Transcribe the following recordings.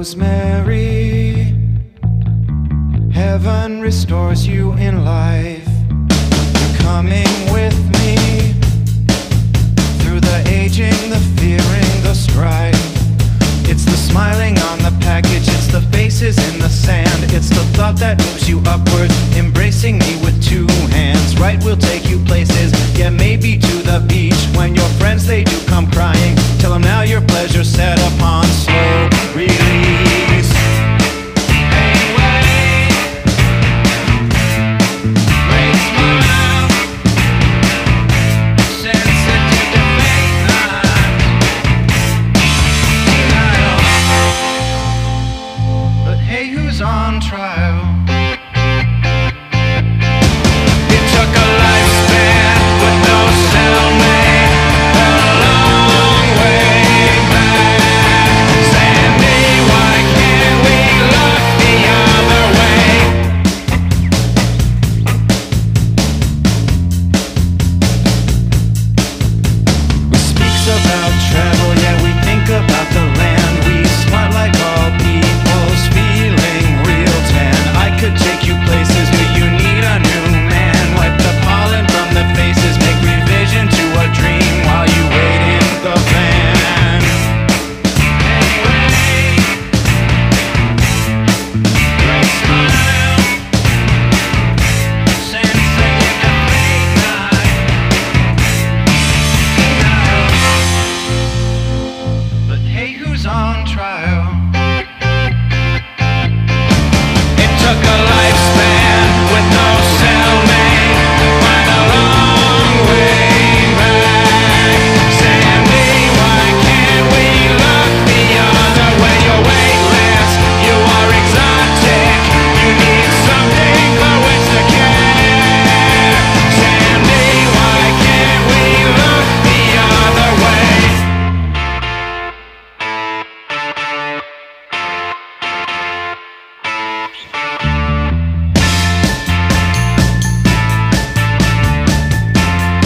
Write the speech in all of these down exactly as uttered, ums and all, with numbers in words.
rosemary. Heaven restores you in life. You're coming with me through the aging, the fearing, the strife. It's the smiling on the package, it's the faces in the sand. It's the thought that moves you upwards, embracing me with two hands. Right, we'll take you places, yeah, maybe to the beach. When your friends, they do come crying, tell them now your pleasure's set upon slow release. On trial, it took a lifespan with no cellmate, a long way back. Sandy, why can't we look the other way? We speaks about travel, yeah, we think about the land. We smart like all people's feeling real tan. I could take you places, do you need a new man? Wipe the pollen from the faces, make revision to a dream while you wait in the van. Anyway, great smile, sense that you can make night. But hey, who's on trial? Took a lifespan with no cellmate, find a long way back. Sandy, why can't we look the other way? You're weightless, you are exotic, you need something for which to care. Sandy, why can't we look the other way?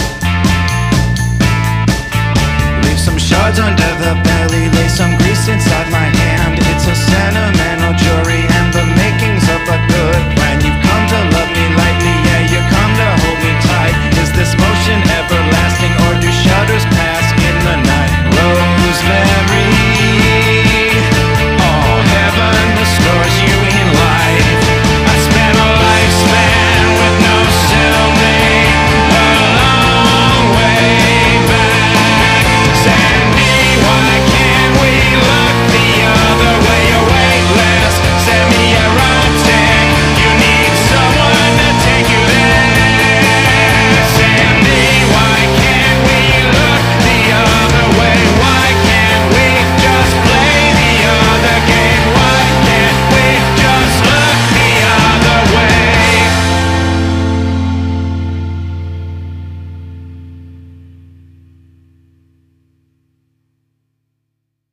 Shards under the belly, lay some grease inside.